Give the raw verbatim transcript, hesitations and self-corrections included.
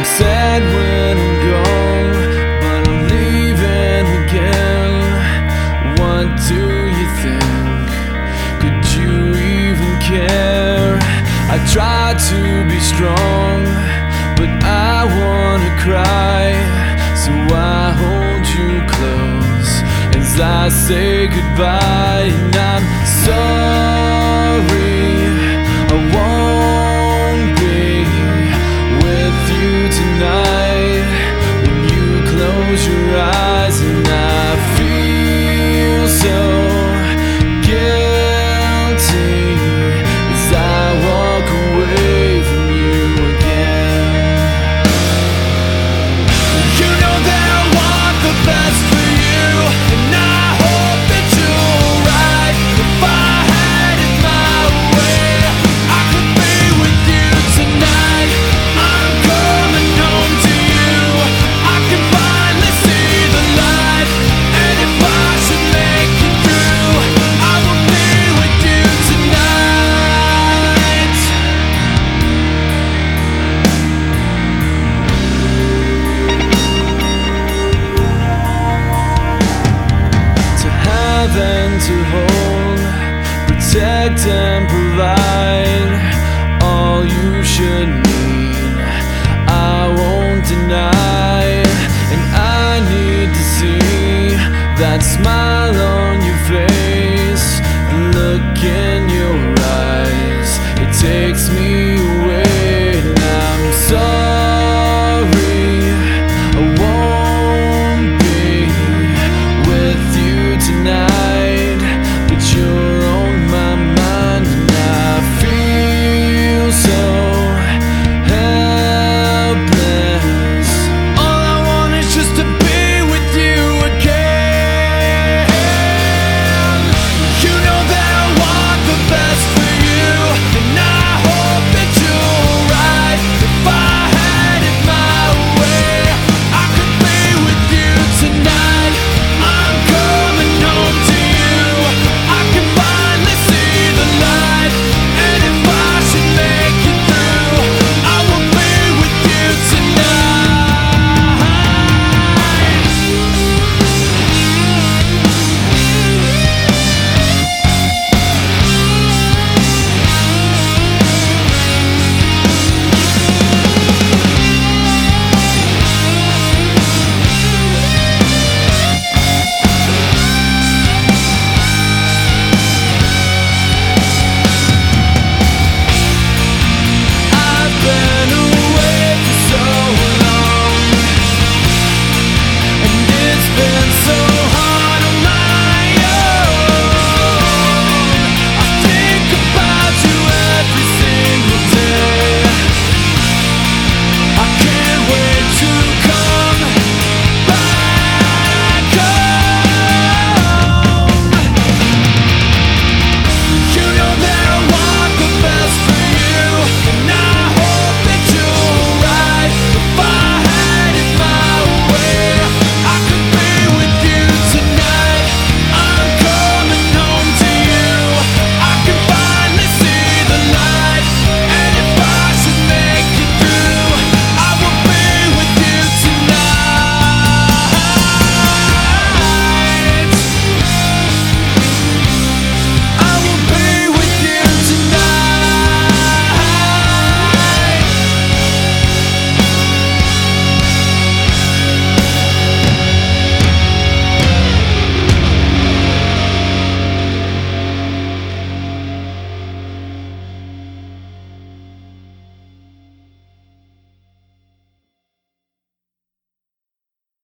I'm sad when I'm gone, but I'm leaving again. What do you think? Could you even care? I try to be strong, but I wanna cry. So I hold you close as I say goodbye. And I'm sorry I won't be with you tonight. When you close your eyes and I feel so guilty as I walk away from you again. You know that I want the best for you, and I hope that you're alright. If I had it my way, I could be with you tonight. I'm coming home to you. I can finally see the light, and if I should make it through, I will be with you tonight. To have and to hold, protect and provide all you should need, I won't deny. And I need to see that smile